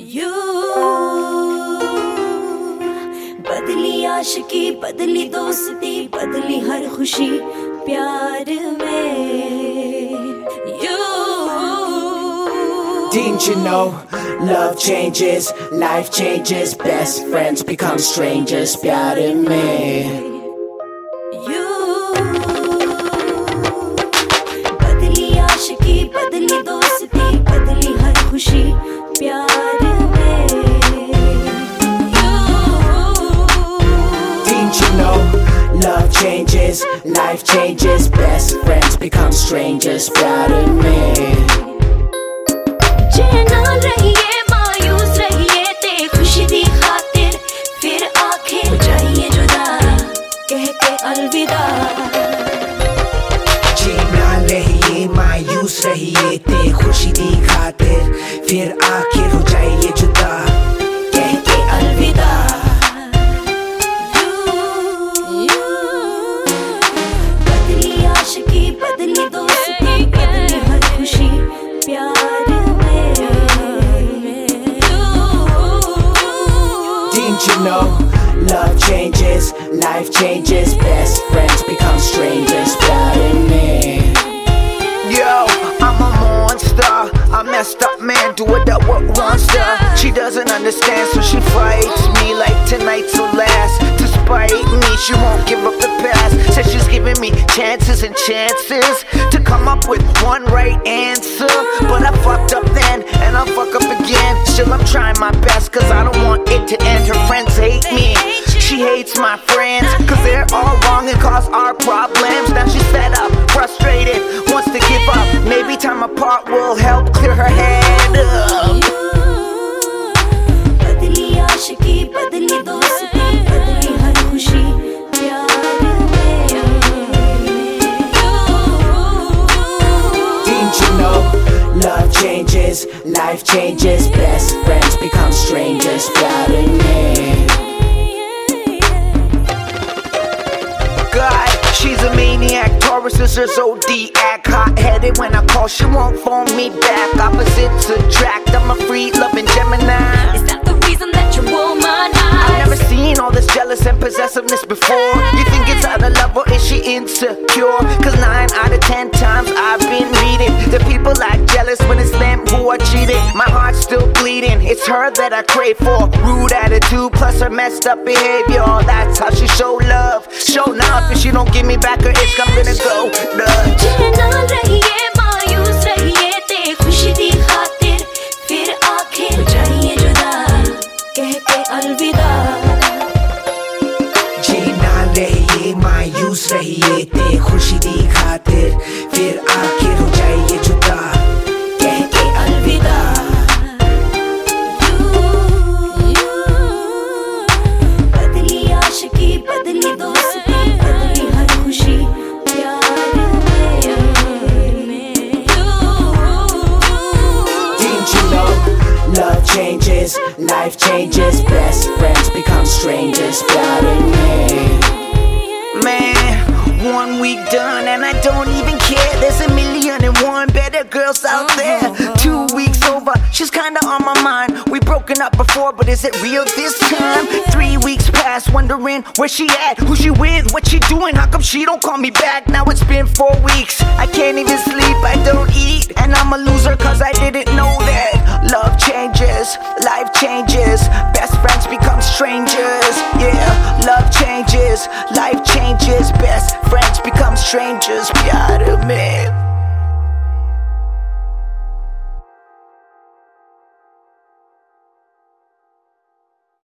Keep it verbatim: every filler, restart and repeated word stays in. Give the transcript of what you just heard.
You बदली आशिकी, बदली दोस्ती, बदली हर खुशी प्यार में। You Didn't you know love changes, life changes, best friends become strangers, प्यार में। यू बदली आशिकी, बदली दोस्ती, बदली हर खुशी प्यार में। You Didn't you know love changes, life changes, best friends become strangers, प्यार में। नाल रहिए, मायूस रहिए, ते खुशी दी खातिर, फिर आंखें जाइए जुदा, कह के अलविदा। जी नाल रहिए, मायूस रहिए, ते खुशी दी खातिर, फिर आखिर हो जाइए जुदा, कह के अलविदा। बदली आशिकी, बदली दोस्ती, बदली हर खुशी प्यार में। Didn't you know love changes, life changes, best friends become strangers, प्यार में। Yo, I'm a monster, a messed up man, do it that what wants to. She doesn't understand, so she fights me like tonight's the last. To spite me, she won't give up the past. Says she's giving me chances and chances to come up with one right answer. But I fucked up then, and I'll fuck up again. Still I'm trying my best, cause I don't want it to end. Her friends hate me, she hates my friends, cause they're all wrong and cause our problems. Now she's fed up, frustrated, wants to give up. Maybe time apart will help clear her head up. बदली आशिकी, बदली दोस्ती, बदली हर खुशी प्यार में। Didn't you know love changes, life changes, best friends become strangers, प्यार में। God, she's a maniac, Taurus is her zodiac. Hot-headed when I call, she won't phone me back. Opposites attract, I'm a free-loving Gemini. Is that the reason that you're womanized? I've never seen all this jealous and possessiveness before. You think it's out of love or is she insecure? Cause nine out of ten times I've been reading the people act jealous when it's them who are cheating. My heart's still bleeding, it's her that I crave for. Rude attitude plus her messed up behavior, that's how she show love. Show love, if she don't give me back her itch, I'm gonna go nuts. नाल रहिए, मायूस रहिए, ते खुशी दी खातिर, फिर आंखें जाइए जुदा, कह के अलविदा। जी नाल रहिए, मायूस रहिए, ते खुशी दी खातिर, फिर आखिर हो जाइए जुदा, कह के अलविदा। बदली आशिकी, बदली दोस्ती, बदली हर खुशी प्यार में। Didn't you know love changes, life changes, best friends become strangers, प्यार में। Man, one week done and I don't even care. There's a million and one better girls out there. Two weeks over, she's kinda on my mind. We broken up before, but is it real this time? Three weeks past, wondering where she at, who she with, what she doing, how come she don't call me back? Now it's been four weeks, I can't even sleep, I don't eat, and I'm a loser cause I didn't know that. Love changes, life changes, best friends become strangers. Yeah, love changes, life changes, best friends become strangers. प्यार में।